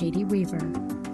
Katie Weaver.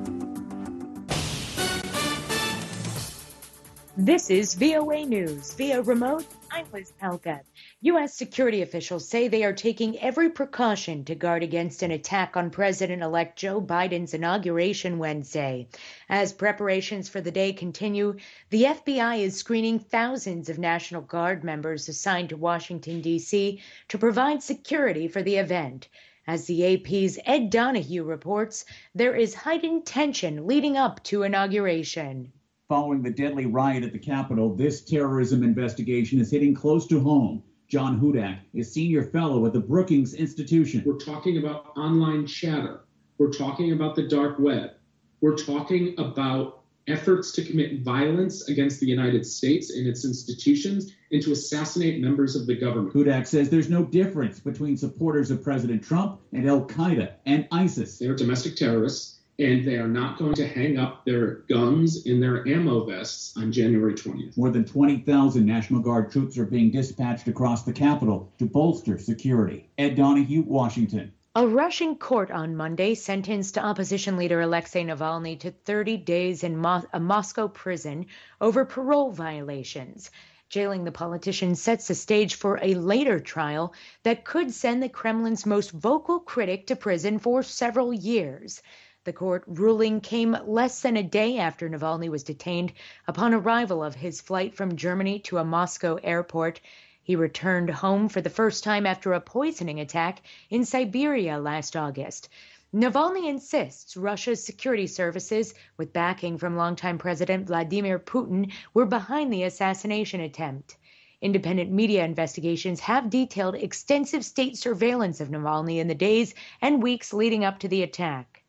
This is VOA News. Via remote, I'm Liz Pelka. U.S. security officials say they are taking every precaution to guard against an attack on President-elect Joe Biden's inauguration Wednesday. As preparations for the day continue, the FBI is screening thousands of National Guard members assigned to Washington, D.C. to provide security for the event. As the AP's Ed Donahue reports, there is heightened tension leading up to inauguration. Following the deadly riot at the Capitol, this terrorism investigation is hitting close to home. John Hudak is senior fellow at the Brookings Institution. We're talking about online chatter. We're talking about the dark web. We're talking about efforts to commit violence against the United States and its institutions and to assassinate members of the government. Hudak says there's no difference between supporters of President Trump and Al-Qaeda and ISIS. They're domestic terrorists, and they are not going to hang up their guns in their ammo vests on January 20th. More than 20,000 National Guard troops are being dispatched across the Capitol to bolster security. Ed Donahue, Washington. A Russian court on Monday sentenced opposition leader Alexei Navalny to 30 days in a Moscow prison over parole violations. Jailing the politician sets the stage for a later trial that could send the Kremlin's most vocal critic to prison for several years. The court ruling came less than a day after Navalny was detained upon arrival of his flight from Germany to a Moscow airport. He returned home for the first time after a poisoning attack in Siberia last August. Navalny insists Russia's security services, with backing from longtime President Vladimir Putin, were behind the assassination attempt. Independent media investigations have detailed extensive state surveillance of Navalny in the days and weeks leading up to the attack.